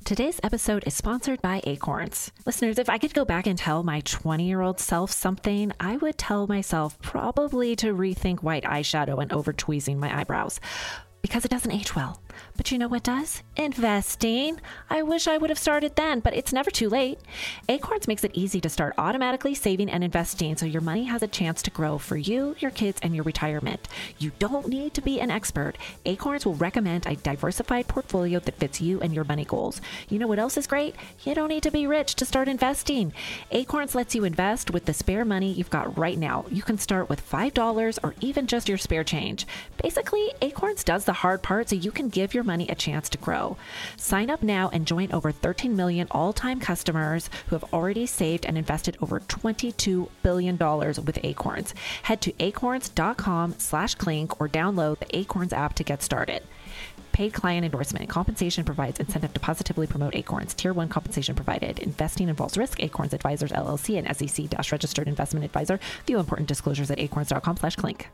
Today's episode is sponsored by Acorns. Listeners, if I could go back and tell my 20-year-old self something, I would tell myself probably to rethink white eyeshadow and over tweezing my eyebrows, because it doesn't age well. But you know what does? Investing. I wish I would have started then, but it's never too late. Acorns makes it easy to start automatically saving and investing so your money has a chance to grow for you, your kids, and your retirement. You don't need to be an expert. Acorns will recommend a diversified portfolio that fits you and your money goals. You know what else is great? You don't need to be rich to start investing. Acorns lets you invest with the spare money you've got right now. You can start with $5 or even just your spare change. Basically, Acorns does the hard part so you can give your money a chance to grow. Sign up now and join over 13 million all-time customers who have already saved and invested over $22 billion with Acorns. Head to acorns.com/clink or download the Acorns app to get started. Paid client endorsement. Compensation provides incentive to positively promote Acorns. Tier 1 compensation provided. Investing involves risk. Acorns Advisors LLC and SEC-registered investment advisor. View important disclosures at acorns.com/clink.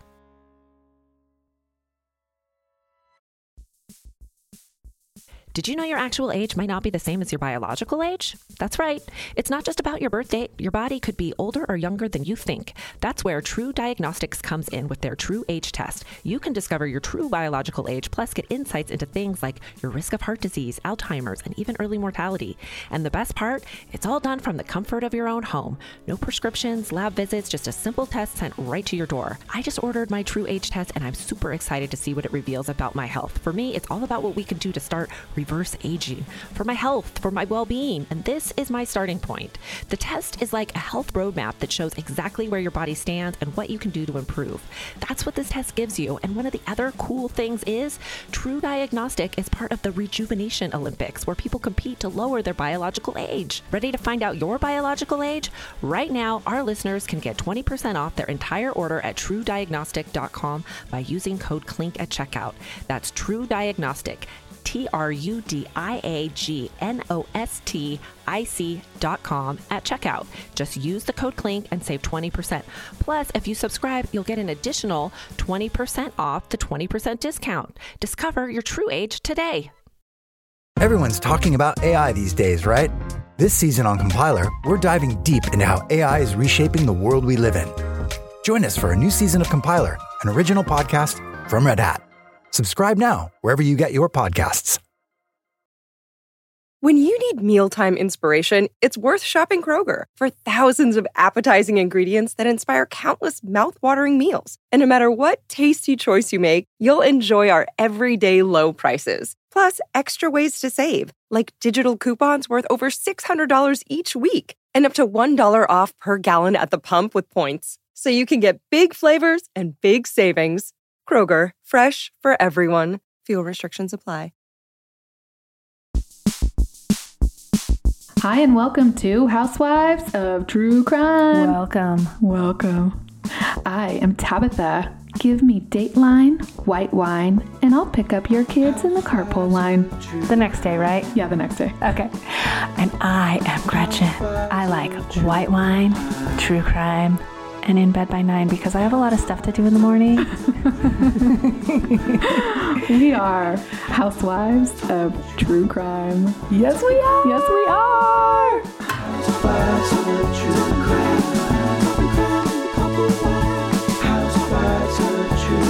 Did you know your actual age might not be the same as your biological age? That's right. It's not just about your birth date. Your body could be older or younger than you think. That's where True Diagnostics comes in with their True Age test. You can discover your true biological age, plus get insights into things like your risk of heart disease, Alzheimer's, and even early mortality. And the best part, it's all done from the comfort of your own home. No prescriptions, lab visits, just a simple test sent right to your door. I just ordered my True Age test, and I'm super excited to see what it reveals about my health. For me, it's all about what we can do to start reverse aging, for my health, for my well-being, and this is my starting point. The test is like a health roadmap that shows exactly where your body stands and what you can do to improve. That's what this test gives you, and one of the other cool things is True Diagnostic is part of the Rejuvenation Olympics, where people compete to lower their biological age. Ready to find out your biological age? Right now, our listeners can get 20% off their entire order at truediagnostic.com by using code CLINK at checkout. That's True Diagnostic. TruDiagnostic.com at checkout. Just use the code CLINK and save 20%. Plus, if you subscribe, you'll get an additional 20% off the 20% discount. Discover your true age today. Everyone's talking about AI these days, right? This season on Compiler, we're diving deep into how AI is reshaping the world we live in. Join us for a new season of Compiler, an original podcast from Red Hat. Subscribe now, wherever you get your podcasts. When you need mealtime inspiration, it's worth shopping Kroger for thousands of appetizing ingredients that inspire countless mouth-watering meals. And no matter what tasty choice you make, you'll enjoy our everyday low prices. Plus, extra ways to save, like digital coupons worth over $600 each week and up to $1 off per gallon at the pump with points. So you can get big flavors and big savings. Kroger, fresh for everyone. Fuel restrictions apply. Hi, and welcome to Housewives of True Crime. Welcome. I am Tabitha. Give me Dateline, white wine, and I'll pick up your kids in the carpool line. The next day, right? Yeah, the next day. Okay. And I am Gretchen. I like white wine, true crime, and in bed by 9 because I have a lot of stuff to do in the morning. We are Housewives of True Crime. Yes, we are. Yes, we are. Housewives of True Crime. Housewives of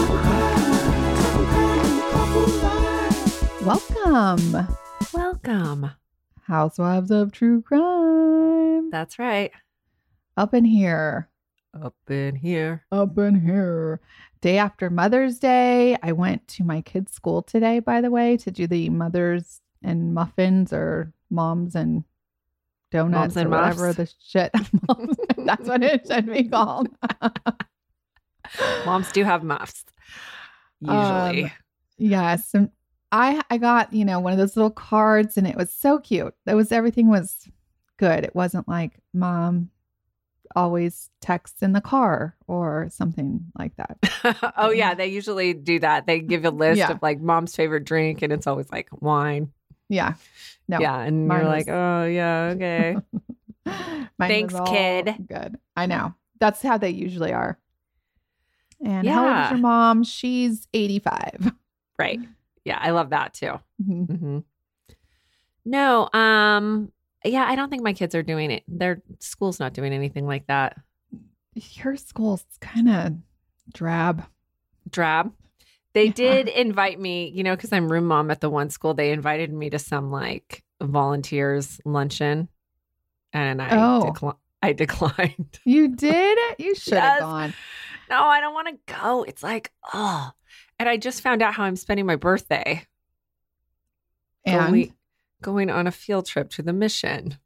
True Crime. Welcome. Housewives of True Crime. That's right. Up in here. Up in here. Day after Mother's Day. I went to my kids' school today, by the way, to do the mothers and muffins or moms and donuts or whatever the shit. That's what it should be called. Moms do have muffs, usually. Yes. And I got, one of those little cards, and it was so cute. Everything was good. It wasn't like mom always texts in the car or something like that. Oh yeah, they usually do that. They give a list of like mom's favorite drink, and it's always like wine. Yeah. No. Yeah, and you're like, oh yeah, okay. Thanks, kid. Good. I know. That's how they usually are. And how old is your mom? She's 85. Right. Yeah, I love that too. Mm-hmm. No, yeah, I don't think my kids are doing it. Their school's not doing anything like that. Your school's kind of drab. Drab. They Yeah. did invite me, because I'm room mom at the one school. They invited me to some like volunteers luncheon, and I declined. You did? You should have Yes. gone. No, I don't want to go. It's like, oh. And I just found out how I'm spending my birthday. And Going on a field trip to the mission.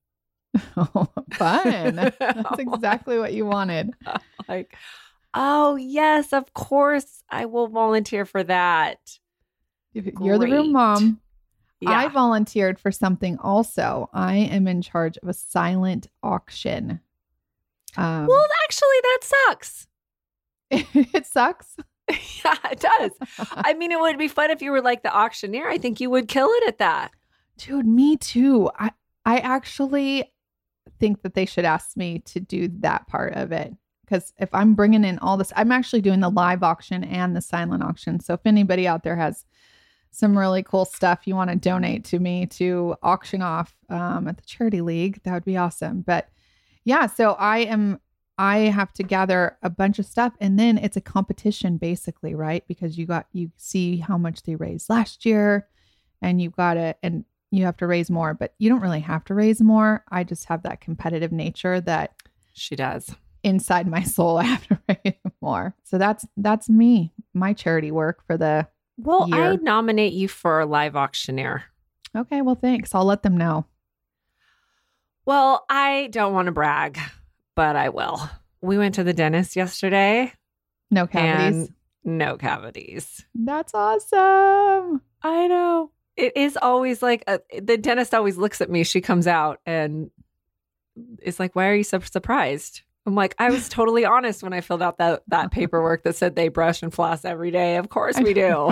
fun. That's exactly what you wanted. Like, oh, yes, of course. I will volunteer for that. You're the room Great. mom. Yeah. I volunteered for something also. I am in charge of a silent auction. Well, actually, that sucks. It sucks. Yeah, it does. I mean, it would be fun if you were like the auctioneer. I think you would kill it at that. Dude, me too. I actually think that they should ask me to do that part of it. Because if I'm bringing in all this, I'm actually doing the live auction and the silent auction. So if anybody out there has some really cool stuff you want to donate to me to auction off at the Charity League, that would be awesome. But yeah, so I have to gather a bunch of stuff, and then it's a competition basically, right? Because you see how much they raised last year, and you have to raise more, but you don't really have to raise more. I just have that competitive nature that She does. inside my soul, I have to raise more. So that's me, my charity work for the Well, year. I nominate you for a live auctioneer. Okay, well, thanks. I'll let them know. Well, I don't want to brag, but I will. We went to the dentist yesterday. No cavities. And no cavities. That's awesome. I know. It is always like the dentist always looks at me. She comes out and is like, "Why are you so surprised?" I'm like, I was totally honest when I filled out that paperwork that said they brush and floss every day. Of course we do.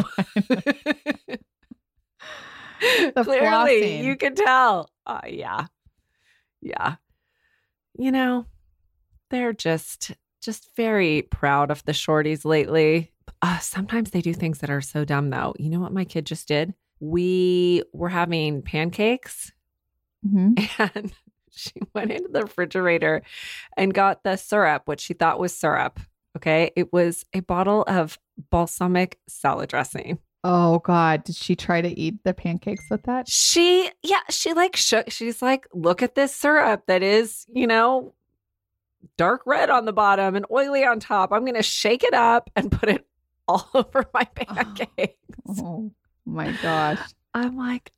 The Clearly, flossing. you can tell. Yeah. They're just very proud of the shorties lately. Sometimes they do things that are so dumb, though. You know what my kid just did? We were having pancakes, Mhm. and she went into the refrigerator and got the syrup, which she thought was syrup. Okay. It was a bottle of balsamic salad dressing. Oh God, did she try to eat the pancakes with that? She like shook. She's like, look at this syrup that is, dark red on the bottom and oily on top. I'm going to shake it up and put it all over my pancakes. Oh my gosh. I'm like,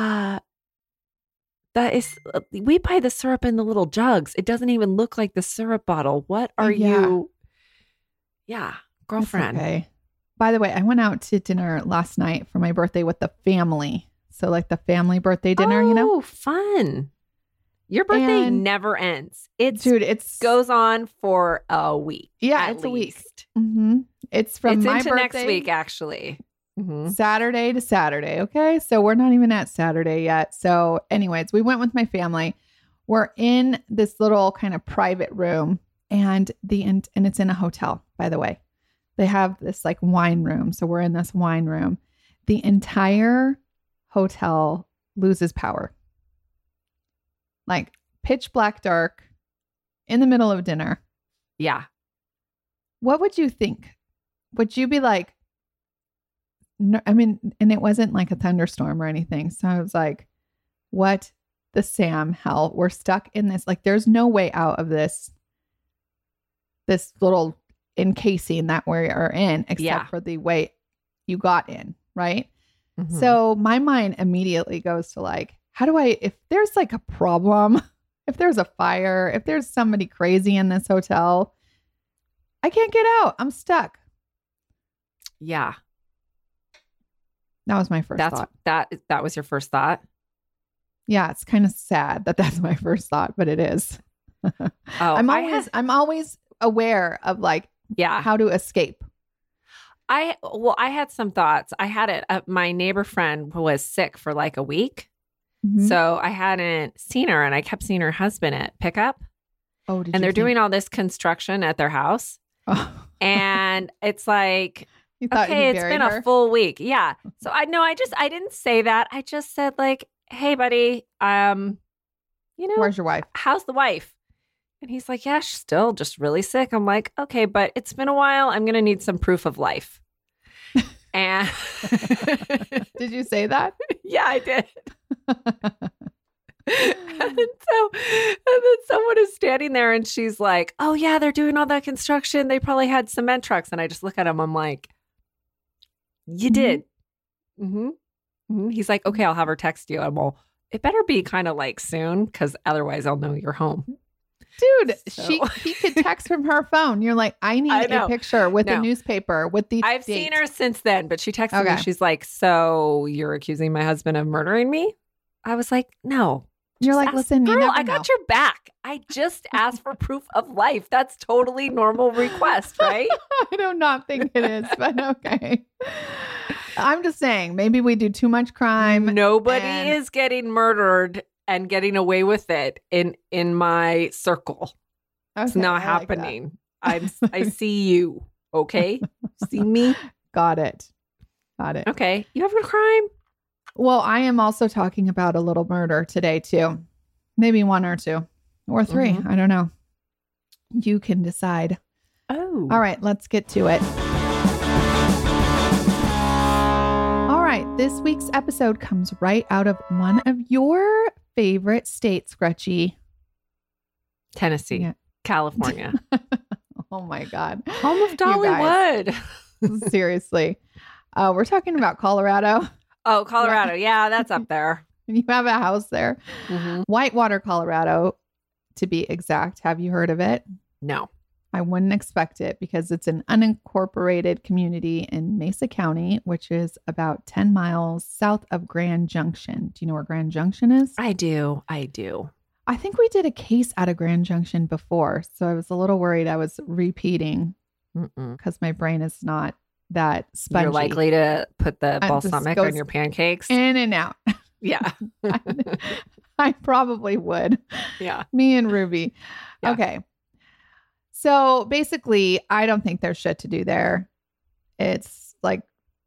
we buy the syrup in the little jugs. It doesn't even look like the syrup bottle. What are Yeah. you? Yeah, It's girlfriend. okay. By the way, I went out to dinner last night for my birthday with the family. So like the family birthday dinner, Oh, fun. Your birthday And- never ends. It Dude, it's goes on for a week. Yeah, at it's a week. least. It's from It's my into birthday next week, actually. Mhm. Saturday to Saturday. Okay. So we're not even at Saturday yet. So, anyways, we went with my family. We're in this little kind of private room, and it's in a hotel, by the way. They have this like wine room. So we're in this wine room. The entire hotel loses power. Like pitch black dark in the middle of dinner. Yeah. What would you think? Would you be like, no, I mean, and it wasn't like a thunderstorm or anything. So I was like, what the Sam hell? We're stuck in this. Like, there's no way out of this little encasing that we are in, except Yeah. for the way you got in, right? Mhm. So my mind immediately goes to like, if there's like a problem, if there's a fire, if there's somebody crazy in this hotel, I can't get out. I'm stuck. Yeah. That was my first thought. That was your first thought. Yeah, it's kind of sad that that's my first thought, but it is. Oh, I'm always aware of like yeah. how to escape. I had some thoughts. I had it. My neighbor friend was sick for like a week. Mhm. So I hadn't seen her, and I kept seeing her husband at pickup, Oh, did and you they're think- doing all this construction at their house. Oh. And it's like, You thought okay, you it's buried been her? a full week. Yeah. So I didn't say that. I just said like, hey, buddy, Where's your wife? how's the wife? And he's like, yeah, she's still just really sick. I'm like, okay, but it's been a while. I'm going to need some proof of life. And Did you say that? yeah, I did. And then someone is standing there and she's like, oh, yeah, they're doing all that construction. They probably had cement trucks. And I just look at him. I'm like, you did. Mm-hmm. Mm-hmm. He's like, okay, I'll have her text you. I'm all, it better be kind of like soon because otherwise I'll know you're home. Dude, So- he could text from her phone. You're like, I need I know. a picture with No. a newspaper with the I've date. seen her since then, but she texted me. Okay. She's like, so you're accusing my husband of murdering me? I was like, no. You're Just like, ask- listen, you girl, never I know. got your back. I just asked for proof of life. That's totally normal request, right? I do not think it is, but okay. I'm just saying, maybe we do too much crime. Nobody and- is getting murdered and getting away with it in my circle. It's Okay, not I like that. happening. I see you. Okay, see me. Got it. Okay, you have a crime. Well, I am also talking about a little murder today, too. Maybe one or two or three. Mhm. I don't know. You can decide. Oh, All right, let's get to it. All right, this week's episode comes right out of one of your favorite states, Gretchy. Tennessee, Yeah. California, Oh my God. home of You guys. Dollywood. Seriously. We're talking about Colorado. Oh, Colorado. Yeah, that's up there. You have a house there. Mhm. Whitewater, Colorado, to be exact. Have you heard of it? No. I wouldn't expect it because it's an unincorporated community in Mesa County, which is about 10 miles south of Grand Junction. Do you know where Grand Junction is? I do. I think we did a case out of Grand Junction before, so I was a little worried I was repeating Mm-mm. because my brain is not that spongy. You're likely to put the This balsamic goes on your pancakes. in and out. Yeah. I probably would. Yeah. Me and Ruby. Yeah. Okay. So basically, I don't think there's shit to do there. It's like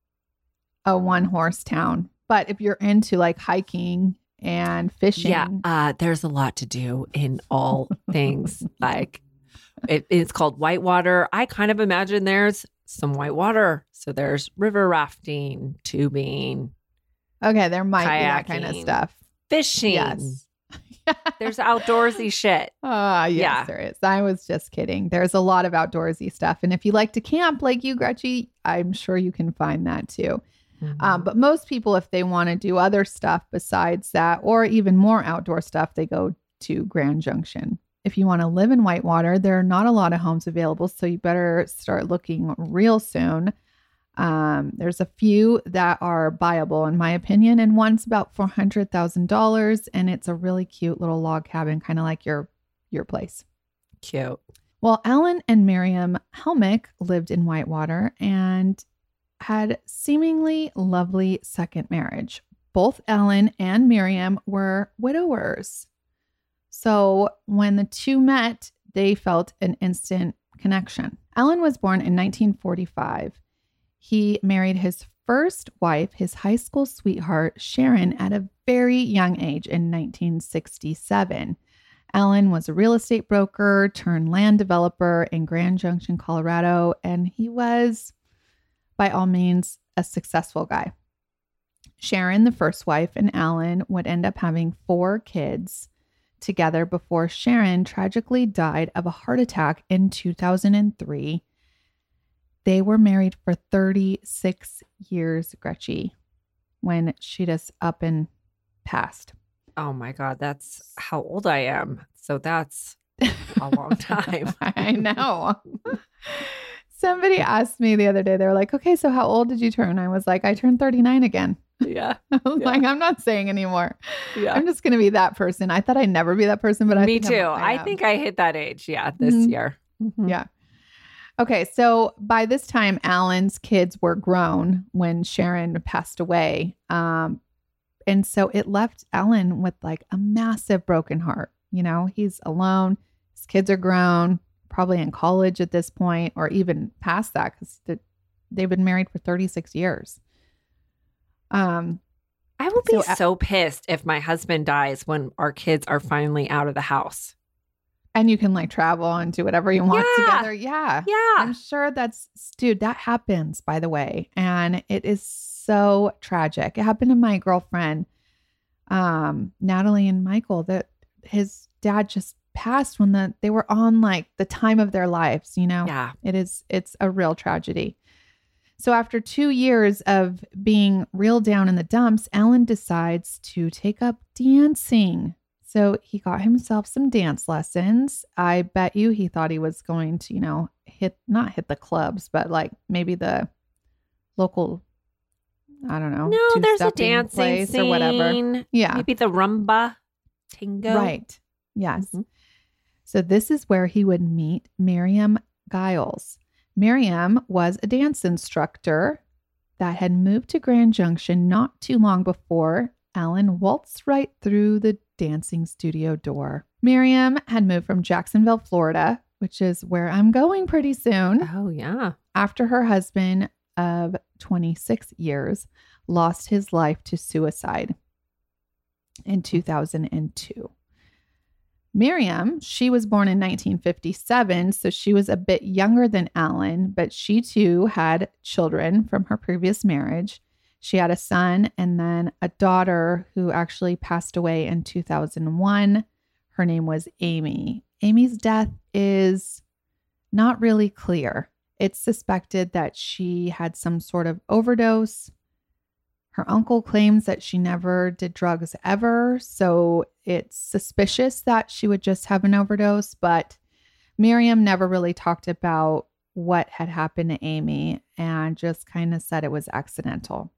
a one horse town. But if you're into like hiking and fishing, Yeah. There's a lot to do in all things. Like it's called Whitewater. I kind of imagine there's some white water. So there's river rafting, tubing, okay, there might be that kind of Kayaking. stuff. fishing. Yes. There's outdoorsy shit. Yes, Yeah. there is. I was just kidding. There's a lot of outdoorsy stuff. And if you like to camp like you, Gretchy, I'm sure you can find that too. But most people, if they want to do other stuff besides that, or even more outdoor stuff, they go to Grand Junction. If you want to live in Whitewater, there are not a lot of homes available, so you better start looking real soon. There's a few that are buyable, in my opinion, and one's about $400,000, and it's a really cute little log cabin, kind of like your place. Cute. Well, Alan and Miriam Helmick lived in Whitewater and had seemingly lovely second marriage. Both Alan and Miriam were widowers. So when the two met, they felt an instant connection. Alan was born in 1945. He married his first wife, his high school sweetheart, Sharon, at a very young age in 1967. Alan was a real estate broker turned land developer in Grand Junction, Colorado, and he was, by all means, a successful guy. Sharon, the first wife, and Alan would end up having 4 kids together before Sharon tragically died of a heart attack in 2003. They were married for 36 years, Gretchy, when she just up and passed. Oh my God. That's how old I am. So that's a long time. I know. Somebody asked me the other day, they were like, okay, so how old did you turn? I was like, I turned 39 again. Yeah. I was Yeah. like, I'm not saying anymore. Yeah. I'm just going to be that person. I thought I'd never be that person, but I Me think too. I I think I hit that age. Yeah. This Mhm. year. Mhm. Yeah. Okay, so by this time, Alan's kids were grown when Sharon passed away. And so it left Alan with like a massive broken heart. You know, he's alone. His kids are grown, probably in college at this point, or even past that because they've been married for 36 years. I will be so pissed if my husband dies when our kids are finally out of the house. And you can like travel and do whatever you want together. Yeah. Yeah. I'm sure dude, that happens, by the way. And it is so tragic. It happened to my girlfriend, Natalie and Michael, that his dad just passed when they were on like the time of their lives, you know? Yeah. It's a real tragedy. So after 2 years of being real down in the dumps, Alan decides to take up dancing. So he got himself some dance lessons. I bet you he thought he was going to, not hit the clubs, but like maybe the local, I don't know. No, there's a two-stepping dancing place scene. or whatever. Yeah. Maybe the rumba tango. Right. Yes. Mhm. So this is where he would meet Miriam Giles. Miriam was a dance instructor that had moved to Grand Junction not too long before Alan waltzed right through the dancing studio door. Miriam had moved from Jacksonville, Florida, which is where I'm going pretty soon, Oh, yeah. after her husband of 26 years lost his life to suicide in 2002. Miriam, she was born in 1957, so she was a bit younger than Alan, but she too had children from her previous marriage. She had a son and then a daughter who actually passed away in 2001. Her name was Amy. Amy's death is not really clear. It's suspected that she had some sort of overdose. Her uncle claims that she never did drugs ever, so it's suspicious that she would just have an overdose, but Miriam never really talked about what had happened to Amy and just kind of said it was accidental.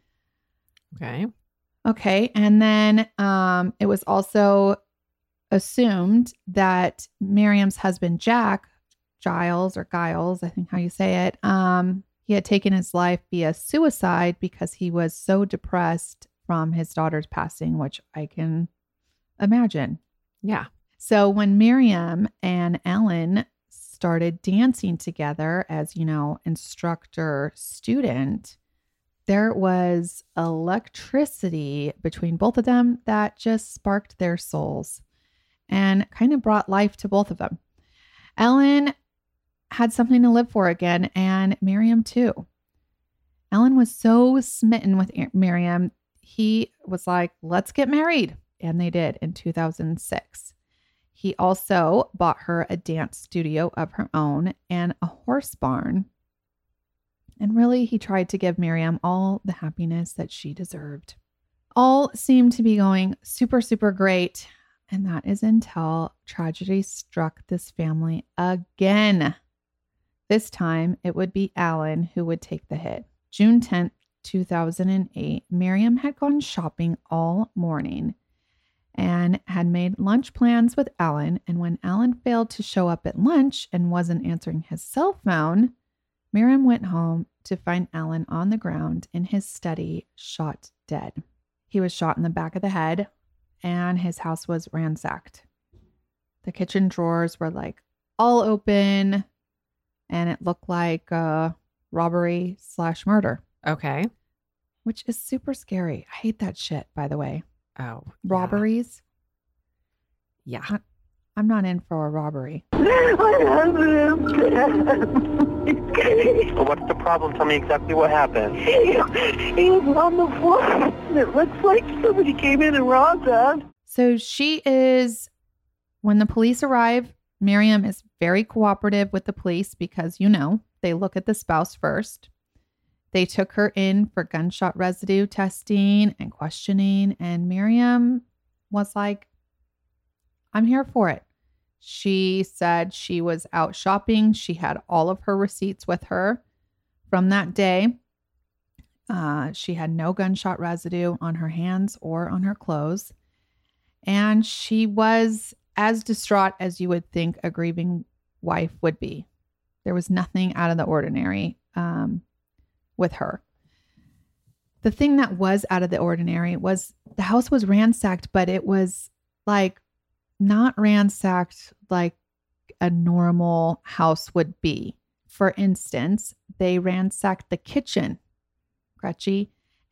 Okay, and then it was also assumed that Miriam's husband, Jack, Giles, I think how you say it, he had taken his life via suicide because he was so depressed from his daughter's passing, which I can imagine. Yeah. So when Miriam and Alan started dancing together as, instructor student, there was electricity between both of them that just sparked their souls and kind of brought life to both of them. Alan had something to live for again, and Miriam too. Alan was so smitten with Miriam, he was like, let's get married. And they did in 2006. He also bought her a dance studio of her own and a horse barn. And really, he tried to give Miriam all the happiness that she deserved. All seemed to be going super, super great. And that is until tragedy struck this family again. This time, it would be Alan who would take the hit. June 10th, 2008, Miriam had gone shopping all morning and had made lunch plans with Alan. And when Alan failed to show up at lunch and wasn't answering his cell phone, Miriam went home to find Alan on the ground in his study, shot dead. He was shot in the back of the head and his house was ransacked. The kitchen drawers were like all open and it looked like a robbery/murder. Okay. Which is super scary. I hate that shit, by the way. Oh. Robberies. Yeah. I'm not in for a robbery. What's the problem? Tell me exactly what happened. He was on the floor. It looks like somebody came in and robbed us. So when the police arrive, Miriam is very cooperative with the police because, they look at the spouse first. They took her in for gunshot residue testing and questioning, and Miriam was like, I'm here for it. She said she was out shopping. She had all of her receipts with her from that day. She had no gunshot residue on her hands or on her clothes. And she was as distraught as you would think a grieving wife would be. There was nothing out of the ordinary with her. The thing that was out of the ordinary was the house was ransacked, but it was like not ransacked like a normal house would be. For instance, they ransacked the kitchen, Gretchen,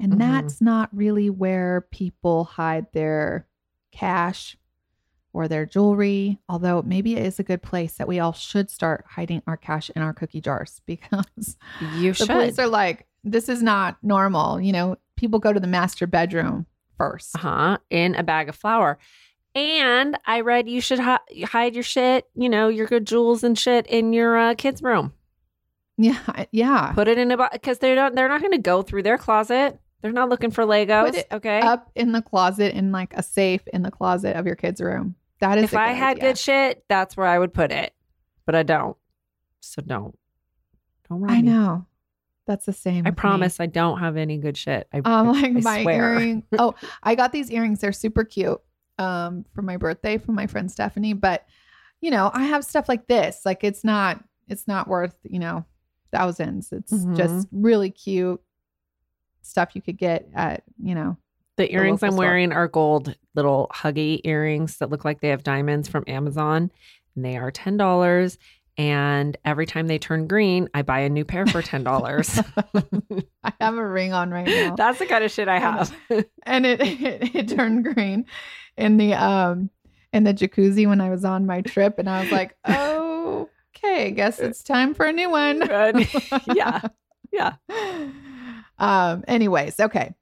And that's not really where people hide their cash or their jewelry, although maybe it is a good place that we all should start hiding our cash in our cookie jars, because the police are like, this is not normal. You know, people go to the master bedroom first. In a bag of flour. And I read you should hide your shit, you know, your good jewels and shit in your kids' room. Yeah. Put it in a box, because they're not going to go through their closet. They're not looking for Legos. Put it up in the closet, in like a safe in the closet of your kids' room. That is. If I had good shit, that's where I would put it, but I don't. So don't run. I know. That's the same. I promise I don't have any good shit. I my swear. earring. Oh, I got these earrings. They're super cute. For my birthday from my friend Stephanie. But you know, I have stuff like this. Like it's not worth, you know, thousands. It's just really cute stuff you could get at, you know. The earrings I'm wearing are gold little huggy earrings that look like they have diamonds from Amazon. And they are $10. And every time they turn green, I buy a new pair for $10. I have a ring on right now. That's the kind of shit I have. And it turned green in the jacuzzi when I was on my trip. And I was like, oh, okay, I guess it's time for a new one. Yeah. Anyways, okay.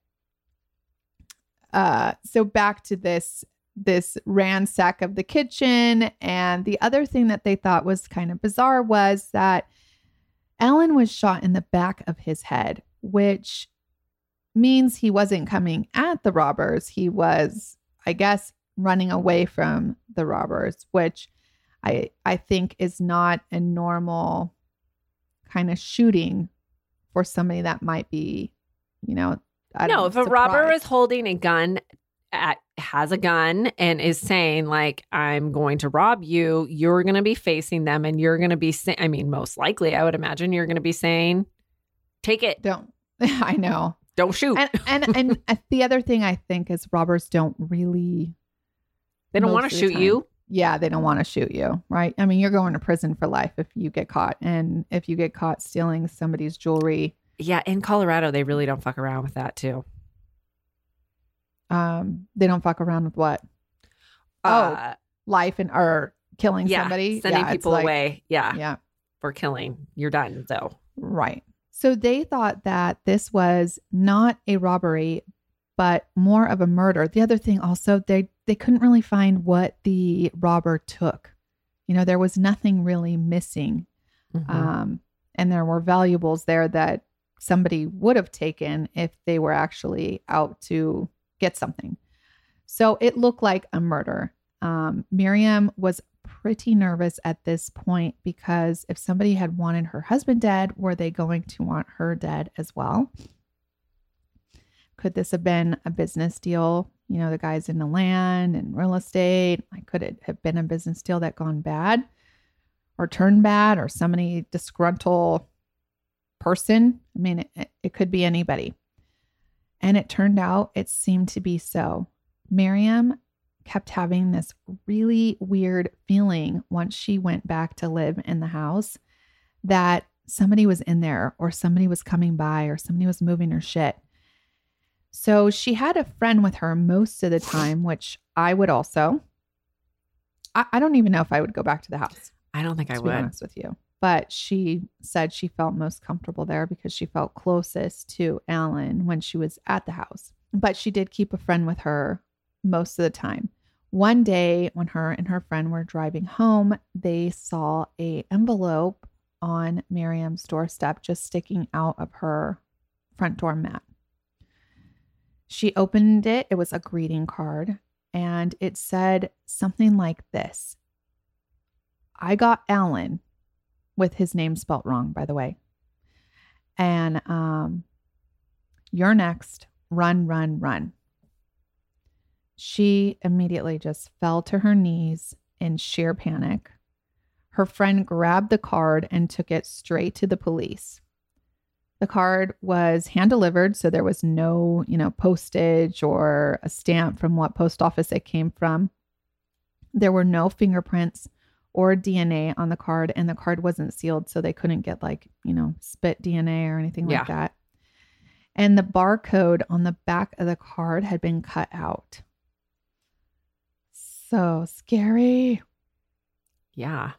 So back to this ransack of the kitchen. And the other thing that they thought was kind of bizarre was that Alan was shot in the back of his head, which means he wasn't coming at the robbers. He was, I guess, running away from the robbers, which I think is not a normal kind of shooting for somebody that might be, you know, if a robber is holding a gun, has a gun and is saying like, I'm going to rob you, you're going to be facing them and you're going to be saying, I mean, most likely, I would imagine you're going to be saying, take it. Don't. I know. Don't shoot. And the other thing I think is robbers don't really. They don't want to shoot you. Yeah, they don't want to shoot you, right? I mean, you're going to prison for life if you get caught. And if you get caught stealing somebody's jewelry. Yeah, in Colorado, they really don't fuck around with that too. They don't fuck around with what? Life or killing somebody. Sending people away. Yeah. For killing. You're done though. Right. So they thought that this was not a robbery, but more of a murder. The other thing also, they couldn't really find what the robber took. You know, there was nothing really missing. And there were valuables there that somebody would have taken if they were actually out to get something. So it looked like a murder. Miriam was pretty nervous at this point because if somebody had wanted her husband dead, were they going to want her dead as well? Could this have been a business deal? You know, the guy's in the land and real estate. Like, could it have been a business deal that gone bad or turned bad, or somebody disgruntled person? I mean, it could be anybody. And it turned out it seemed to be so. Miriam kept having this really weird feeling once she went back to live in the house that somebody was in there, or somebody was coming by, or somebody was moving her shit. So she had a friend with her most of the time, which I would also. I don't even know if I would go back to the house. I don't think I would. To be honest with you. But she said she felt most comfortable there because she felt closest to Alan when she was at the house. But she did keep a friend with her most of the time. One day when her and her friend were driving home, they saw an envelope on Miriam's doorstep just sticking out of her front door mat. She opened it. It was a greeting card, and it said something like this: I got Alan, with his name spelt wrong, by the way. And you're next. Run, run, run. She immediately just fell to her knees in sheer panic. Her friend grabbed the card and took it straight to the police. The card was hand delivered, so there was no, postage or a stamp from what post office it came from. There were no fingerprints or DNA on the card, and the card wasn't sealed, so they couldn't get spit DNA or anything like that. and the barcode on the back of the card had been cut out. So scary. Yeah.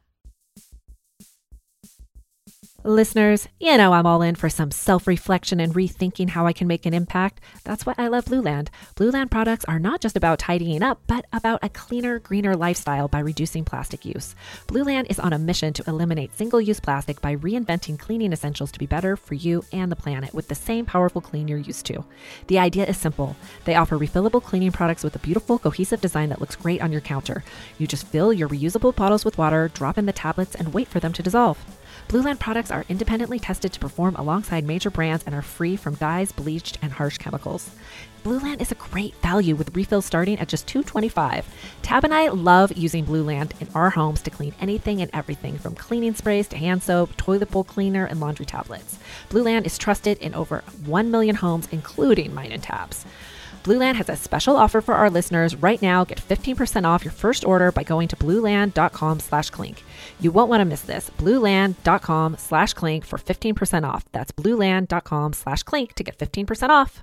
Listeners, you know I'm all in for some self-reflection and rethinking how I can make an impact. That's why I love Blueland. Blueland products are not just about tidying up, but about a cleaner, greener lifestyle by reducing plastic use. Blueland is on a mission to eliminate single-use plastic by reinventing cleaning essentials to be better for you and the planet with the same powerful clean you're used to. The idea is simple. They offer refillable cleaning products with a beautiful, cohesive design that looks great on your counter. You just fill your reusable bottles with water, drop in the tablets, and wait for them to dissolve. Blueland products are independently tested to perform alongside major brands and are free from dyes, bleached, and harsh chemicals. Blueland is a great value with refills starting at just $2.25. Tab and I love using Blueland in our homes to clean anything and everything from cleaning sprays to hand soap, toilet bowl cleaner, and laundry tablets. Blueland is trusted in over 1 million homes, including mine and Tab's. Blueland has a special offer for our listeners. Right now, get 15% off your first order by going to blueland.com/clink. You won't want to miss this. Blueland.com/clink for 15% off. That's blueland.com/clink to get 15% off.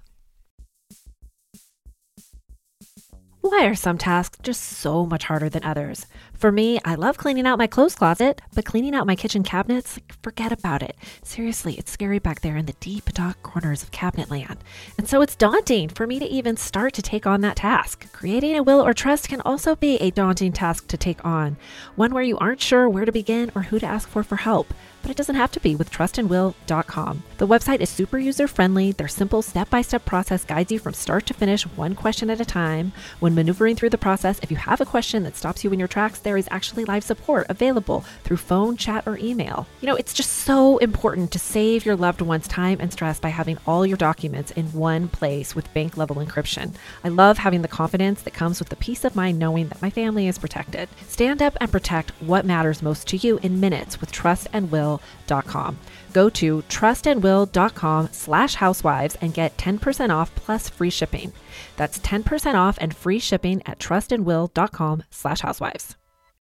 Why are some tasks just so much harder than others? For me, I love cleaning out my clothes closet, but cleaning out my kitchen cabinets, forget about it. Seriously, it's scary back there in the deep, dark corners of cabinet land. And so it's daunting for me to even start to take on that task. Creating a will or trust can also be a daunting task to take on, one where you aren't sure where to begin or who to ask for help. But it doesn't have to be with trustandwill.com. The website is super user-friendly. Their simple step-by-step process guides you from start to finish, one question at a time. When maneuvering through the process, if you have a question that stops you in your tracks, there is actually live support available through phone, chat, or email. You know, it's just so important to save your loved ones time and stress by having all your documents in one place with bank-level encryption. I love having the confidence that comes with the peace of mind knowing that my family is protected. Stand up and protect what matters most to you in minutes with trustandwill.com. Go to trustandwill.com/housewives and get 10% off plus free shipping. That's 10% off and free shipping at trustandwill.com/housewives.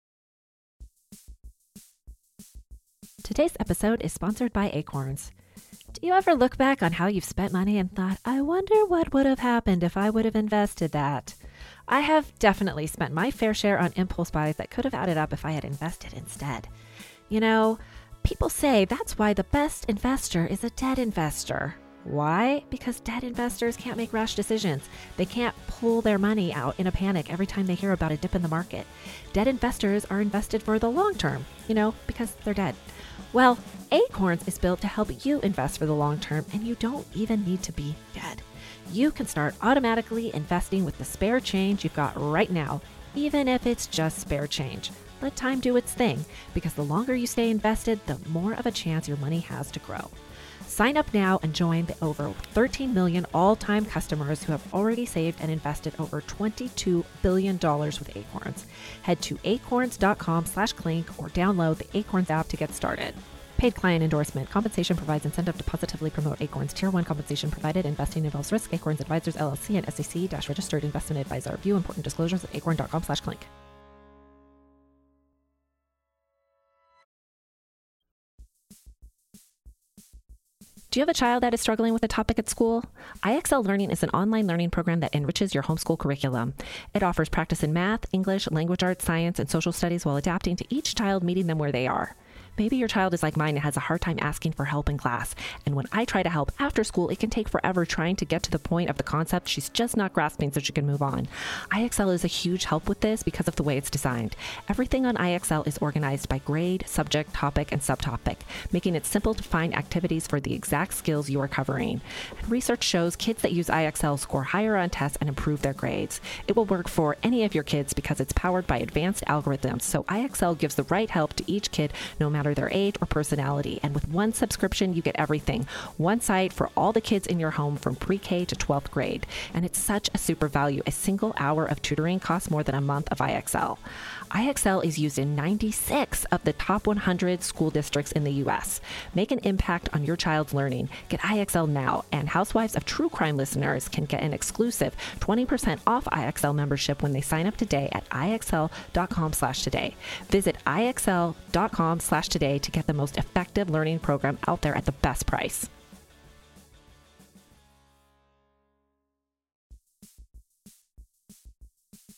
Today's episode is sponsored by Acorns. Do you ever look back on how you've spent money and thought, I wonder what would have happened if I would have invested that? I have definitely spent my fair share on impulse buys that could have added up if I had invested instead. You know, people say that's why the best investor is a debt investor. Why? Because debt investors can't make rash decisions. They can't pull their money out in a panic every time they hear about a dip in the market. Debt investors are invested for the long term, because they're dead. Well, Acorns is built to help you invest for the long term, and you don't even need to be dead. You can start automatically investing with the spare change you've got right now, even if it's just spare change. Let time do its thing, because the longer you stay invested, the more of a chance your money has to grow. Sign up now and join the over 13 million all-time customers who have already saved and invested over $22 billion with Acorns. Head to acorns.com/clink or download the Acorns app to get started. Paid client endorsement. Compensation provides incentive to positively promote Acorns. Tier 1 compensation provided. Investing involves risk. Acorns Advisors, LLC and SEC-registered investment advisor. View important disclosures at acorn.com/clink. Do you have a child that is struggling with a topic at school? IXL Learning is an online learning program that enriches your homeschool curriculum. It offers practice in math, English, language arts, science, and social studies while adapting to each child, meeting them where they are. Maybe your child is like mine and has a hard time asking for help in class. And when I try to help after school, it can take forever trying to get to the point of the concept she's just not grasping so she can move on. IXL is a huge help with this because of the way it's designed. Everything on IXL is organized by grade, subject, topic, and subtopic, making it simple to find activities for the exact skills you are covering. And research shows kids that use IXL score higher on tests and improve their grades. It will work for any of your kids because it's powered by advanced algorithms, so IXL gives the right help to each kid no matter their age or personality. And with one subscription, you get everything. One site for all the kids in your home from pre-K to 12th grade. And it's such a super value. A single hour of tutoring costs more than a month of IXL. IXL is used in 96 of the top 100 school districts in the U.S. Make an impact on your child's learning. Get IXL now, and Housewives of True Crime listeners can get an exclusive 20% off IXL membership when they sign up today at IXL.com/today. Visit IXL.com/today to get the most effective learning program out there at the best price.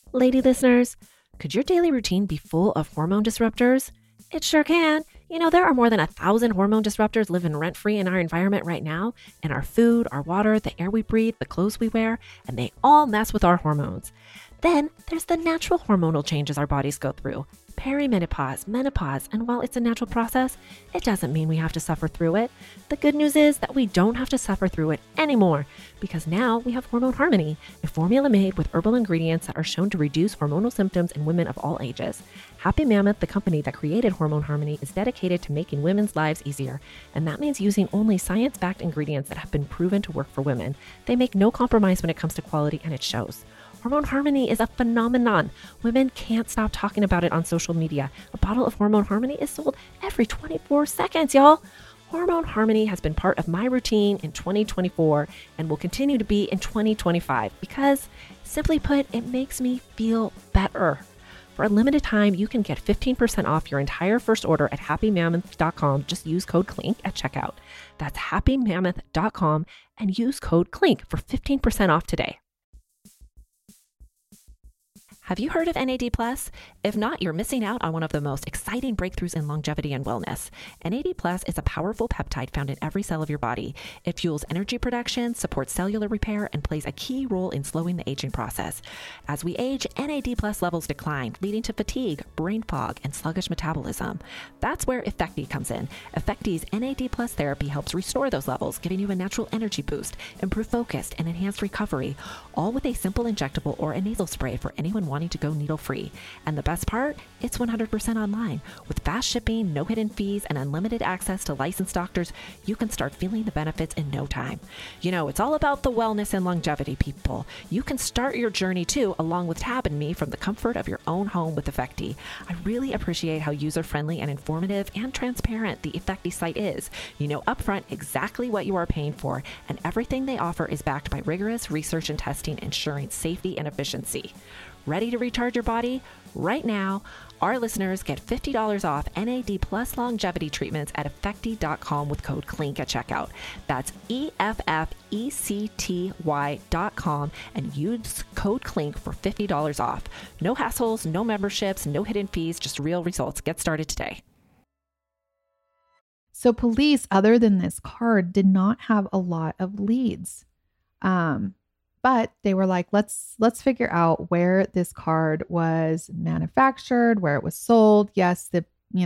Lady listeners, could your daily routine be full of hormone disruptors? It sure can. You know, there are more than 1,000 hormone disruptors living rent-free in our environment right now, in our food, our water, the air we breathe, the clothes we wear, and they all mess with our hormones. Then there's the natural hormonal changes our bodies go through, perimenopause, menopause, and while it's a natural process, it doesn't mean we have to suffer through it. The good news is that we don't have to suffer through it anymore, because now we have Hormone Harmony, a formula made with herbal ingredients that are shown to reduce hormonal symptoms in women of all ages. Happy Mammoth, the company that created Hormone Harmony, is dedicated to making women's lives easier, and that means using only science-backed ingredients that have been proven to work for women. They make no compromise when it comes to quality, and it shows. Hormone Harmony is a phenomenon. Women can't stop talking about it on social media. A bottle of Hormone Harmony is sold every 24 seconds, y'all. Hormone Harmony has been part of my routine in 2024 and will continue to be in 2025 because, simply put, it makes me feel better. For a limited time, you can get 15% off your entire first order at happymammoth.com. Just use code CLINK at checkout. That's happymammoth.com and use code CLINK for 15% off today. Have you heard of NAD+? If not, you're missing out on one of the most exciting breakthroughs in longevity and wellness. NAD+ is a powerful peptide found in every cell of your body. It fuels energy production, supports cellular repair, and plays a key role in slowing the aging process. As we age, NAD+ levels decline, leading to fatigue, brain fog, and sluggish metabolism. That's where Effecti comes in. Effecti's NAD+ therapy helps restore those levels, giving you a natural energy boost, improved focus, and enhanced recovery, all with a simple injectable or a nasal spray for anyone wanting to go needle-free. And the best part? It's 100% online. With fast shipping, no hidden fees, and unlimited access to licensed doctors, you can start feeling the benefits in no time. You know, it's all about the wellness and longevity, people. You can start your journey too, along with Tab and me, from the comfort of your own home with Effecti. I really appreciate how user-friendly and informative and transparent the Effecti site is. You know upfront exactly what you are paying for, and everything they offer is backed by rigorous research and testing, ensuring safety and efficiency. Ready to recharge your body? Right now, our listeners get $50 off NAD Plus longevity treatments at Effecti.com with code CLINK at checkout. That's EFFECTY.com and use code CLINK for $50 off. No hassles, no memberships, no hidden fees, just real results. Get started today. So police, other than this card, did not have a lot of leads. But they were like, let's figure out where this card was manufactured, where it was sold. Yes, the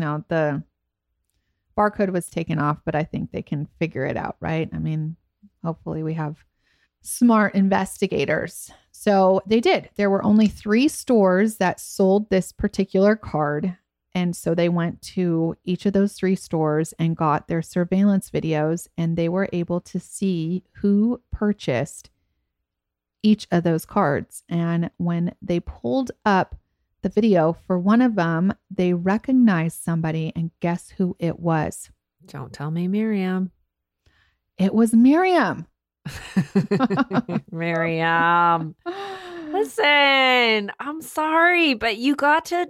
barcode was taken off, but I think they can figure it out, right? I mean, hopefully we have smart investigators. So they did. There were only 3 stores that sold this particular card. And so they went to each of those 3 stores and got their surveillance videos, and they were able to see who purchased each of those cards. And when they pulled up the video for one of them, they recognized somebody, and guess who it was? Don't tell me Miriam. It was Miriam. Miriam. Listen, I'm sorry, but you got to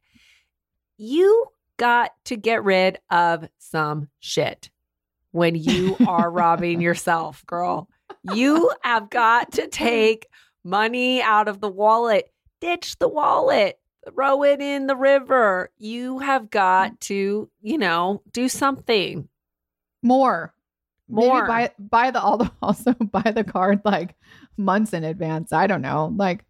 get rid of some shit when you are robbing yourself, girl. You have got to take money out of the wallet, ditch the wallet, throw it in the river. You have got to, do something more. Maybe buy the card like months in advance. I don't know. Like,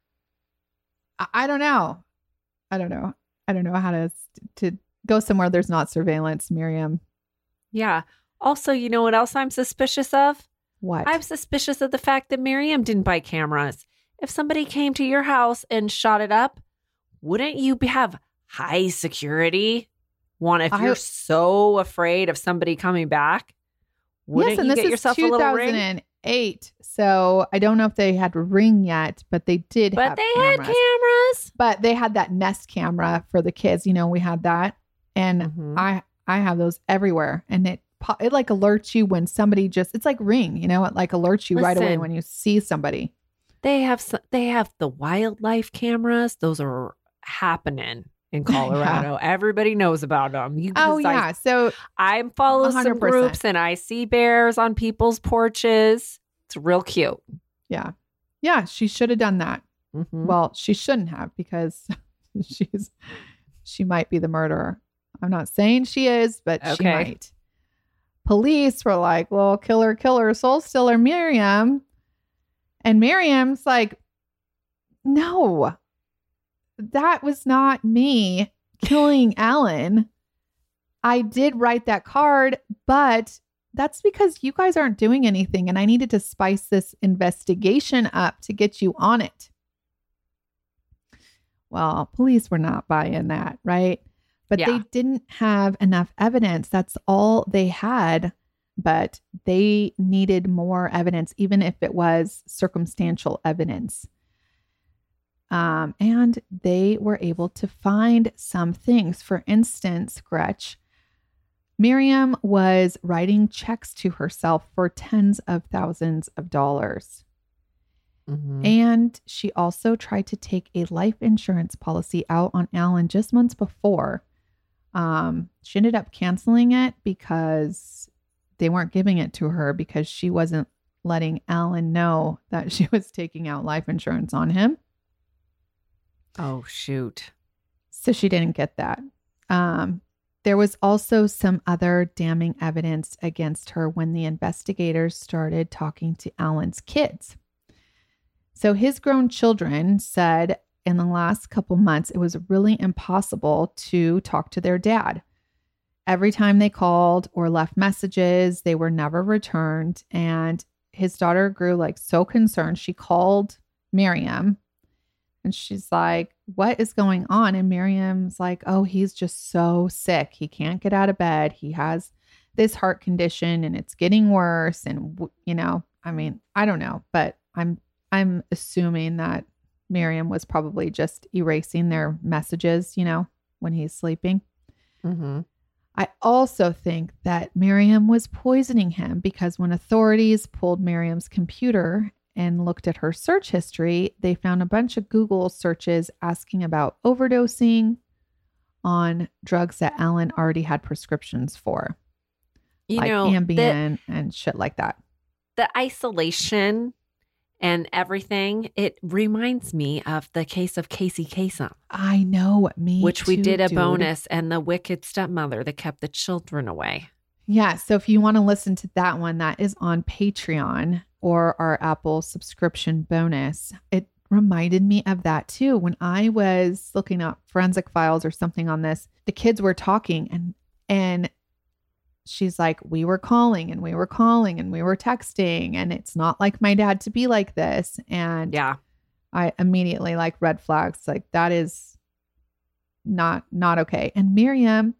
I don't know. I don't know how to go somewhere there's not surveillance, Miriam. Yeah. Also, you know what else I'm suspicious of? What? I'm suspicious of the fact that Miriam didn't buy cameras. If somebody came to your house and shot it up, wouldn't you have high security? You're so afraid of somebody coming back, wouldn't you get yourself a little ring? 2008, so I don't know if they had Ring yet, but they did. But they had cameras. But they had that Nest camera for the kids. We had that, and I have those everywhere, and it like alerts you when somebody it's like Ring, it like alerts you right away when you see somebody. They have the wildlife cameras. Those are happening in Colorado. Yeah. Everybody knows about them. So I follow 100%. Some groups and I see bears on people's porches. It's real cute. Yeah. Yeah. She should have done that. Mm-hmm. Well, she shouldn't have because she might be the murderer. I'm not saying she is, but she might. Police were like, well, killer, soul stealer Miriam. And Miriam's like, no, that was not me killing Alan. I did write that card, but that's because you guys aren't doing anything. And I needed to spice this investigation up to get you on it. Well, police were not buying that, right? But they didn't have enough evidence. That's all they had. But they needed more evidence, even if it was circumstantial evidence. And they were able to find some things. For instance, Gretch, Miriam was writing checks to herself for tens of thousands of dollars. Mm-hmm. And she also tried to take a life insurance policy out on Alan just months before. She ended up canceling it because they weren't giving it to her because she wasn't letting Alan know that she was taking out life insurance on him. Oh, shoot. So she didn't get that. There was also some other damning evidence against her when the investigators started talking to Alan's kids. So his grown children said in the last couple months, it was really impossible to talk to their dad. Every time they called or left messages, they were never returned. And his daughter grew like so concerned. She called Miriam and she's like, what is going on? And Miriam's like, oh, he's just so sick. He can't get out of bed. He has this heart condition and it's getting worse. And, you know, I mean, I don't know, but I'm assuming that Miriam was probably just erasing their messages, you know, when he's sleeping. Mm-hmm. I also think that Miriam was poisoning him because when authorities pulled Miriam's computer and looked at her search history, they found a bunch of Google searches asking about overdosing on drugs that Alan already had prescriptions for. You know, Ambien and shit like that. The isolation and everything, it reminds me of the case of Casey Kasem. I know, which we did a bonus, and the wicked stepmother that kept the children away. Yeah, so if you want to listen to that one, that is on Patreon or our Apple subscription bonus. It reminded me of that too. When I was looking up forensic files or something on this, the kids were talking and she's like, we were calling and we were texting, and it's not like my dad to be like this. And yeah, I immediately like red flags, like that is not okay. And Miriam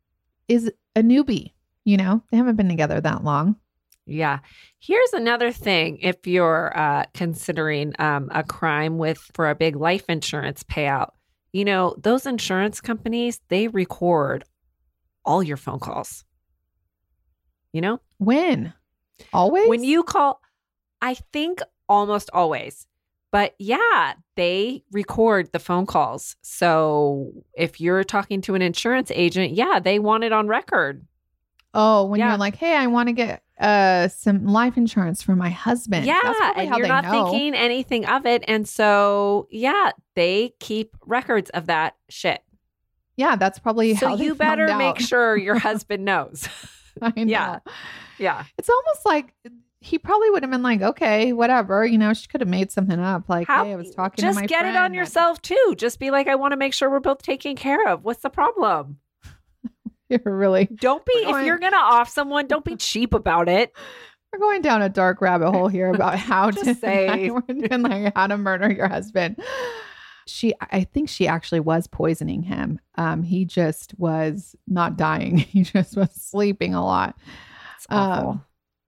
is a newbie, you know, they haven't been together that long. Yeah. Here's another thing. If you're considering a crime for a big life insurance payout, you know, those insurance companies, they record all your phone calls. You know? When? Always? When you call, I think almost always. But yeah, they record the phone calls. So if you're talking to an insurance agent, yeah, they want it on record. Oh, when you're like, hey, I want to get some life insurance for my husband. Yeah, that's and you're not thinking anything of it. And so, yeah, they keep records of that shit. Yeah, that's probably how they So you better make sure your husband knows. I know. Yeah. Yeah. It's almost like he probably would have been like, okay, whatever. You know, she could have made something up. Like, hey, I was talking to my friend. Just get it on yourself too. Just be like, I want to make sure we're both taken care of. What's the problem? You're really... Don't be, if you're going to off someone, don't be cheap about it. We're going down a dark rabbit hole here about how to say, like how to murder your husband. I think she actually was poisoning him. He just was not dying. He just was sleeping a lot. It's awful.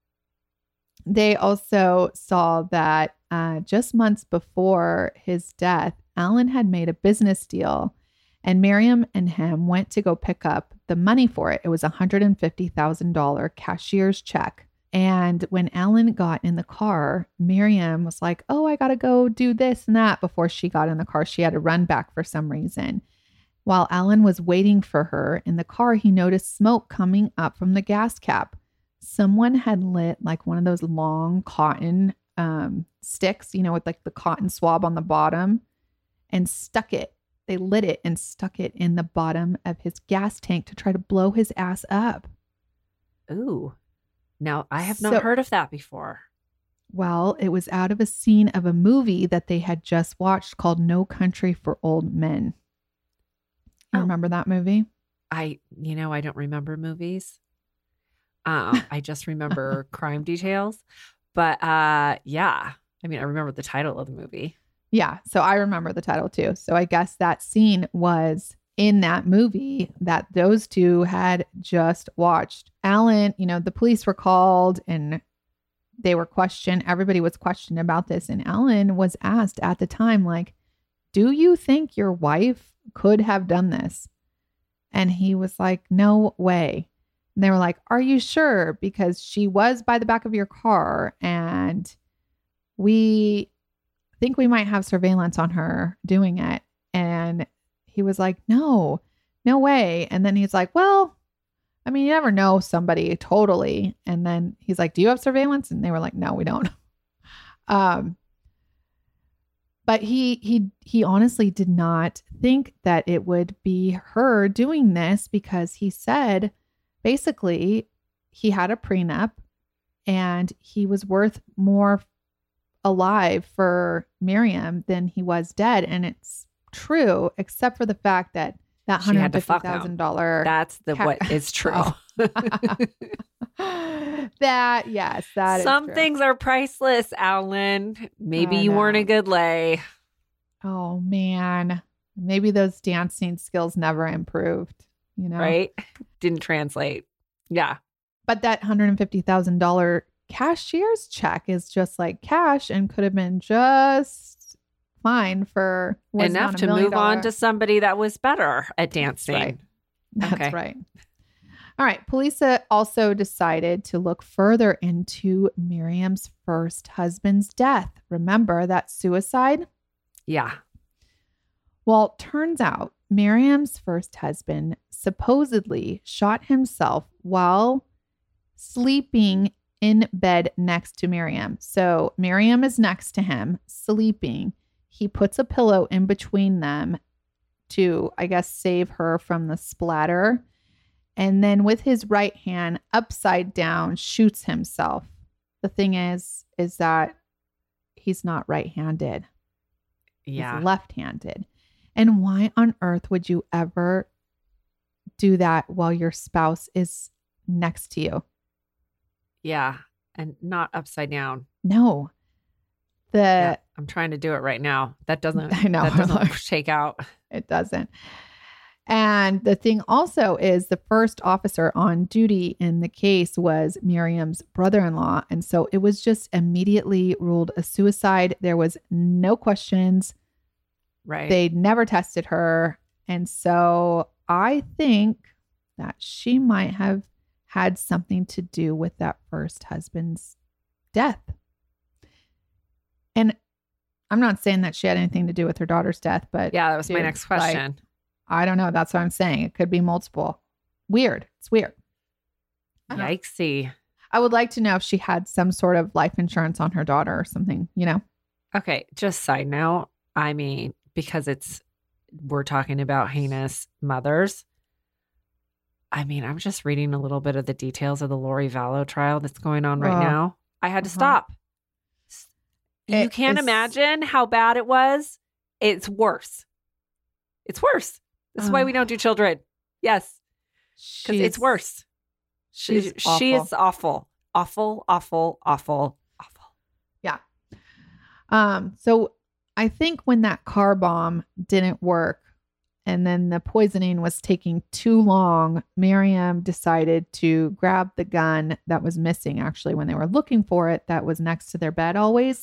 They also saw that just months before his death, Alan had made a business deal, and Miriam and him went to go pick up the money for it. It was $150,000 cashier's check. And when Alan got in the car, Miriam was like, oh, I got to go do this and that. Before she got in the car, she had to run back for some reason. While Alan was waiting for her in the car, he noticed smoke coming up from the gas cap. Someone had lit like one of those long cotton sticks, with like the cotton swab on the bottom, and stuck it. They lit it and stuck it in the bottom of his gas tank to try to blow his ass up. Ooh. Now, I have not heard of that before. Well, it was out of a scene of a movie that they had just watched called No Country for Old Men. You remember that movie? I don't remember movies. I just remember crime details. But yeah, I mean, I remember the title of the movie. Yeah, so I remember the title too. So I guess that scene was in that movie that those two had just watched. Alan, the police were called and they were questioned. Everybody was questioned about this. And Alan was asked at the time, like, do you think your wife could have done this? And he was like, no way. And they were like, are you sure? Because she was by the back of your car and we think we might have surveillance on her doing it. And he was like, no way. And then he's like, well, I mean, you never know somebody totally. And then he's like, do you have surveillance? And they were like, no, we don't. But he honestly did not think that it would be her doing this because he said basically he had a prenup and he was worth more alive for Miriam than he was dead. And it's true, except for the fact that $150,000. That's what is true. That is Some true. things are priceless, Alan. Maybe you weren't a good lay. Oh man. Maybe those dancing skills never improved, Right? Didn't translate. Yeah. But that $150,000 cashier's check is just like cash and could have been just fine for enough to move on to somebody that was better at dancing. That's right. All right. Police also decided to look further into Miriam's first husband's death. Remember that suicide? Yeah. Well, turns out Miriam's first husband supposedly shot himself while sleeping in bed next to Miriam. So Miriam is next to him, sleeping. He puts a pillow in between them to, I guess, save her from the splatter. And then with his right hand upside down, shoots himself. The thing is that he's not right-handed. Yeah. He's left-handed. And why on earth would you ever do that while your spouse is next to you? Yeah. And not upside down. No. I'm trying to do it right now. That doesn't shake out. It doesn't. And the thing also is the first officer on duty in the case was Miriam's brother-in-law. And so it was just immediately ruled a suicide. There was no questions. Right. They never tested her. And so I think that she might have had something to do with that first husband's death. And I'm not saying that she had anything to do with her daughter's death, but yeah, that was my next question. I don't know. That's what I'm saying. It could be multiple. Weird. It's weird. Yikesy. I would like to know if she had some sort of life insurance on her daughter or something, Okay. Just side note. I mean, because we're talking about heinous mothers. I mean, I'm just reading a little bit of the details of the Lori Vallow trial that's going on right now. I had to stop. You can't imagine how bad it was. It's worse. It's worse. This is why we don't do children. Yes. Because it's worse. She is awful. Awful, awful, awful, awful. Yeah. So I think when that car bomb didn't work and then the poisoning was taking too long, Miriam decided to grab the gun that was missing actually when they were looking for it, that was next to their bed always.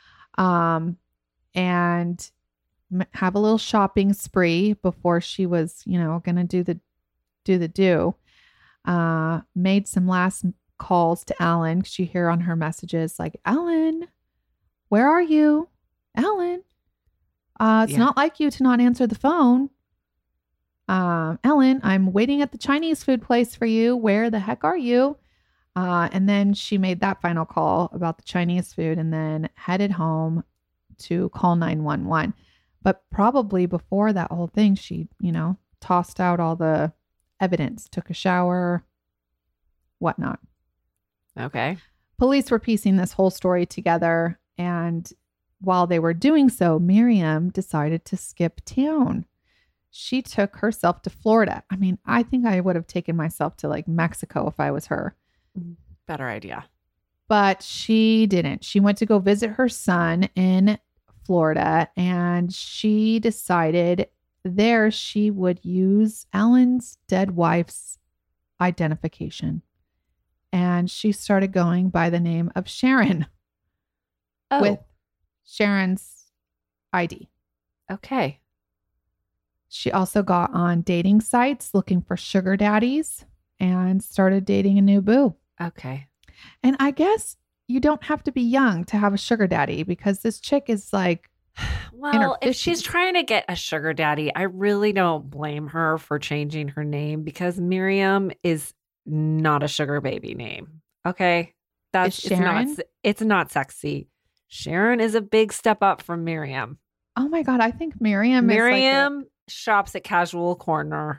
And have a little shopping spree before she was, going to do the made some last calls to Alan. You hear on her messages like, Alan, where are you? Alan, it's not like you to not answer the phone. Alan, I'm waiting at the Chinese food place for you. Where the heck are you? And then she made that final call about the Chinese food and then headed home to call 911. But probably before that whole thing, she, tossed out all the evidence, took a shower, whatnot. Okay. Police were piecing this whole story together. And while they were doing so, Miriam decided to skip town. She took herself to Florida. I mean, I think I would have taken myself to like Mexico if I was her. Better idea. But she didn't. She went to go visit her son in Florida, and she decided there she would use Alan's dead wife's identification. And she started going by the name of Sharon with Sharon's ID. Okay. She also got on dating sites looking for sugar daddies and started dating a new boo. Okay. And I guess you don't have to be young to have a sugar daddy because this chick is like, well, if she's trying to get a sugar daddy, I really don't blame her for changing her name because Miriam is not a sugar baby name. Okay. That's Sharon? It's not sexy. Sharon is a big step up from Miriam. Oh my God. I think Miriam shops at Casual Corner.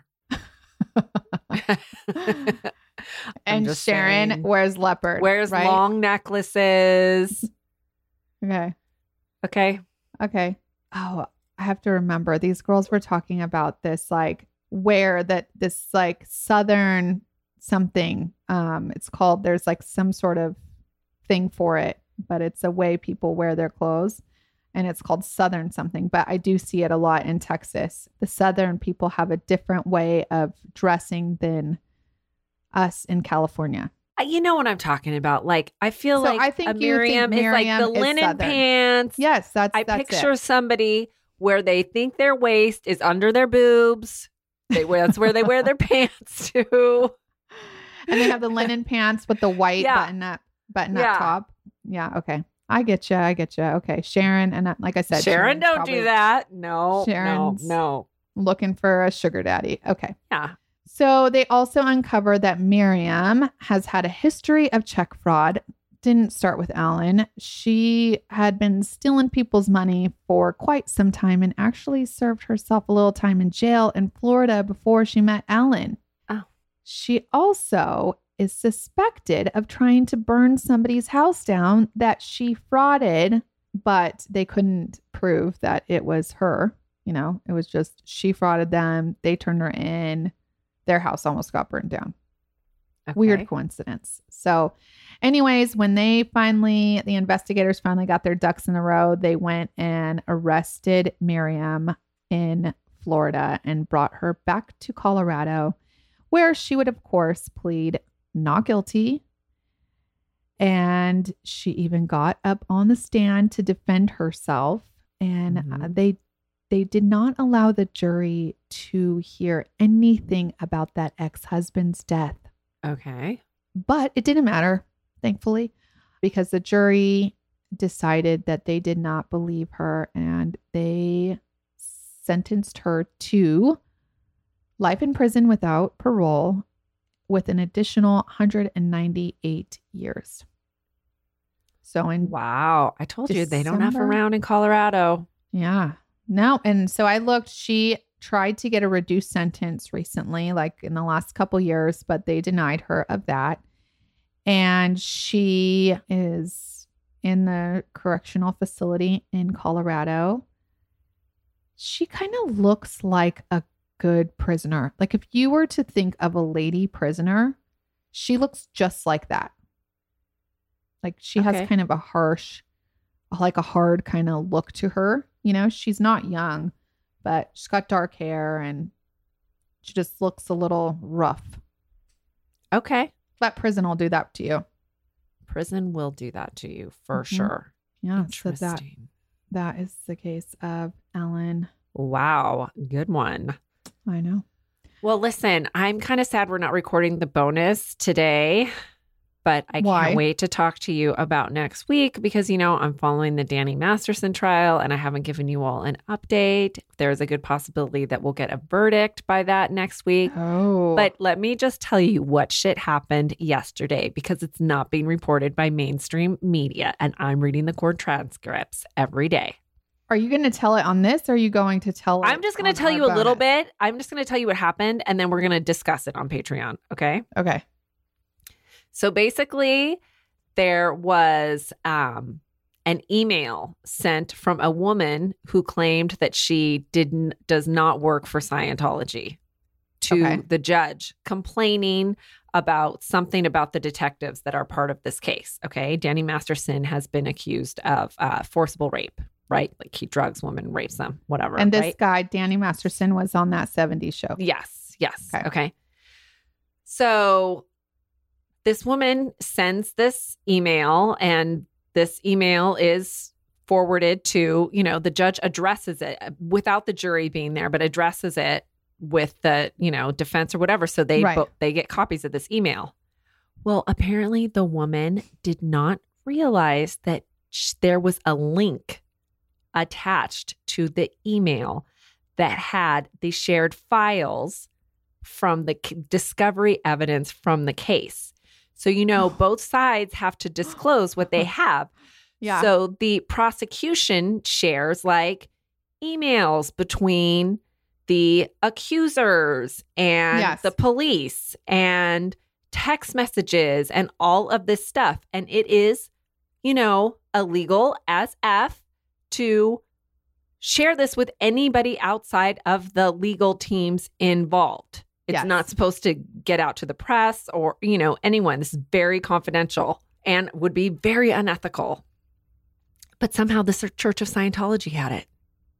And Sharon wears leopard. Wears right? long necklaces. Okay. Okay. Oh, I have to remember. These girls were talking about this this Southern something. It's called, there's like some sort of thing for it, but it's a way people wear their clothes. And it's called Southern something, but I do see it a lot in Texas. The Southern people have a different way of dressing than us in California. You know what I'm talking about. Like, I feel So like I think Miriam is like the linen Southern. pants. Yes, that's picture it. somebody where they think their waist is under their boobs. That's where they wear their pants too. And they have the linen pants with the white button up top. Yeah, okay. I get you. Okay, Sharon, and like I said, Sharon, don't do that. No, Sharon's no. Looking for a sugar daddy. Okay. Yeah. So they also uncovered that Miriam has had a history of check fraud. Didn't start with Alan. She had been stealing people's money for quite some time and actually served herself a little time in jail in Florida before she met Alan. Oh. She also is suspected of trying to burn somebody's house down that she frauded, but they couldn't prove that it was her. It was just she frauded them. They turned her in. Their house almost got burned down. Okay. Weird coincidence. So anyways, when the investigators finally got their ducks in a row, they went and arrested Miriam in Florida and brought her back to Colorado, where she would, of course, plead not guilty. And she even got up on the stand to defend herself. And they did not allow the jury to hear anything about that ex-husband's death. Okay. But it didn't matter, thankfully, because the jury decided that they did not believe her and they sentenced her to life in prison without parole with an additional 198 years. So wow. I told you they don't have December? around in Colorado. Yeah. No. And so I looked, she tried to get a reduced sentence recently, like in the last couple years, but they denied her of that. And she is in the correctional facility in Colorado. She kind of looks like a good prisoner. Like if you were to think of a lady prisoner, she looks just like that. Like she has kind of a harsh, like a hard kind of look to her. She's not young, but she's got dark hair and she just looks a little rough. Okay. But prison will do that to you. Prison will do that to you for sure. Yeah. Interesting. So that is the case of Alan. Wow. Good one. I know. Well, listen, I'm kind of sad we're not recording the bonus today, but I Why? can't wait to talk to you about next week because, you know, I'm following the Danny Masterson trial and I haven't given you all an update. There's a good possibility that we'll get a verdict by that next week. Oh. But let me just tell you what shit happened yesterday because it's not being reported by mainstream media and I'm reading the court transcripts every day. Are you going to tell it on this or are you going to tell it? I'm just going to tell you a little bit. I'm just going to tell you what happened and then we're going to discuss it on Patreon. Okay? Okay. So basically, there was an email sent from a woman who claimed that she does not work for Scientology to the judge, complaining about something about the detectives that are part of this case. Okay, Danny Masterson has been accused of forcible rape, right? Like he drugs women, rapes them, whatever. And this right? guy, Danny Masterson, was on that 70s show. Yes. Okay. So this woman sends this email and this email is forwarded to, you know, the judge addresses it without the jury being there, but addresses it with the, you know, defense or whatever. So they get copies of this email. Well, apparently the woman did not realize that there was a link attached to the email that had the shared files from the discovery evidence from the case. So, you know, both sides have to disclose what they have. Yeah. So the prosecution shares like emails between the accusers and the police and text messages and all of this stuff. And it is, you know, illegal as F to share this with anybody outside of the legal teams involved. It's not supposed to get out to the press or, you know, anyone. This is very confidential and would be very unethical. But somehow the Church of Scientology had it.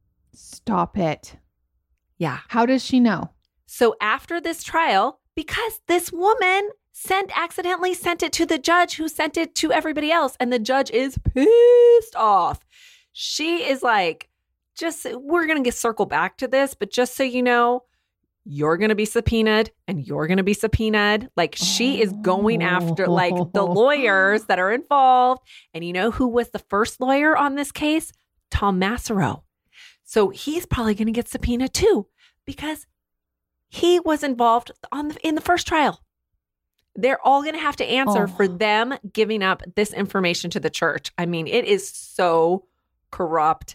Stop it. Yeah. How does she know? So after this trial, because this woman accidentally sent it to the judge who sent it to everybody else, and the judge is pissed off. She is like, we're going to circle back to this, but just so you know, you're going to be subpoenaed and you're going to be subpoenaed. Like she is going after like the lawyers that are involved. And you know who was the first lawyer on this case? Tom Massaro. So he's probably going to get subpoenaed too because he was involved in the first trial. They're all going to have to answer for them giving up this information to the church. I mean, it is so corrupt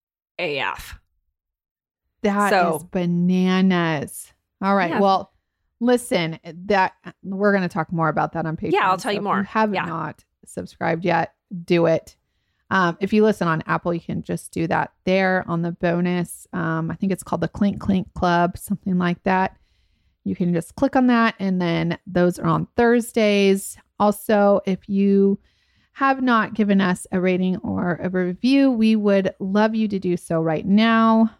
AF. That is bananas. All right. Yeah. Well, listen, that we're going to talk more about that on Patreon. Yeah, I'll tell you more. If you have not subscribed yet, do it. If you listen on Apple, you can just do that there on the bonus. I think it's called the Clink Clink Club, something like that. You can just click on that. And then those are on Thursdays. Also, if you have not given us a rating or a review, we would love you to do so right now.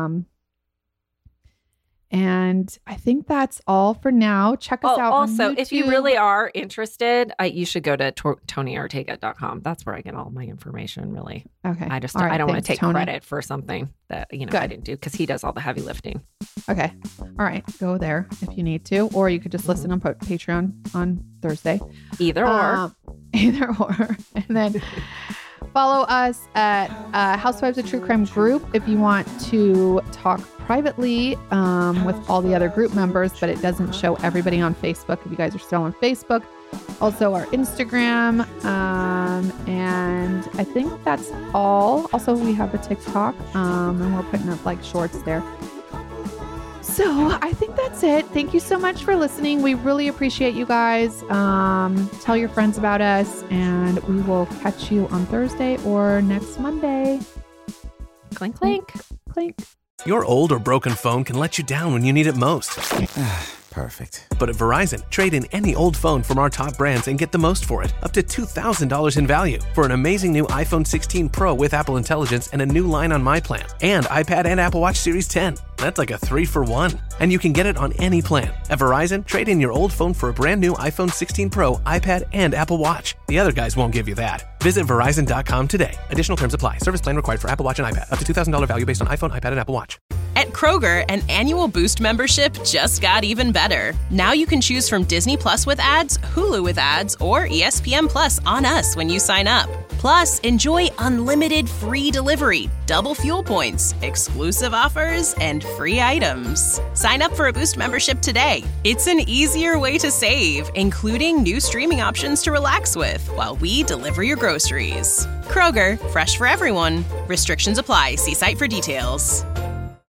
And I think that's all for now. Check us out also, on YouTube. If you really are interested, you should go to TonyOrtega.com. That's where I get all my information, really. Okay. I don't want to take credit for something that, I didn't do because he does all the heavy lifting. Okay. All right. Go there if you need to. Or you could just listen on Patreon on Thursday. Either or. And then follow us at Housewives of True Crime group if you want to talk privately with all the other group members, but it doesn't show everybody on Facebook if you guys are still on Facebook. Also our Instagram, and I think that's all. Also, we have a TikTok, and we're putting up like shorts there. So I think that's it. Thank you so much for listening. We really appreciate you guys. Tell your friends about us, and we will catch you on Thursday or next Monday. Clink, clink. Clink. Your old or broken phone can let you down when you need it most. Perfect. But at Verizon, trade in any old phone from our top brands and get the most for it, up to $2,000 in value for an amazing new iPhone 16 Pro with Apple Intelligence and a new line on My Plan, and iPad and Apple Watch Series 10. That's like a 3-for-1. And you can get it on any plan. At Verizon, trade in your old phone for a brand new iPhone 16 Pro, iPad, and Apple Watch. The other guys won't give you that. Visit Verizon.com today. Additional terms apply. Service plan required for Apple Watch and iPad. Up to $2,000 value based on iPhone, iPad, and Apple Watch. At At Kroger, an annual Boost membership just got even better. Now you can choose from Disney Plus with ads, Hulu with ads, or ESPN Plus on us when you sign up. Plus, enjoy unlimited free delivery, double fuel points, exclusive offers, and free items. Sign up for a Boost membership today. It's an easier way to save, including new streaming options to relax with while we deliver your groceries. Kroger, fresh for everyone. Restrictions apply. See site for details.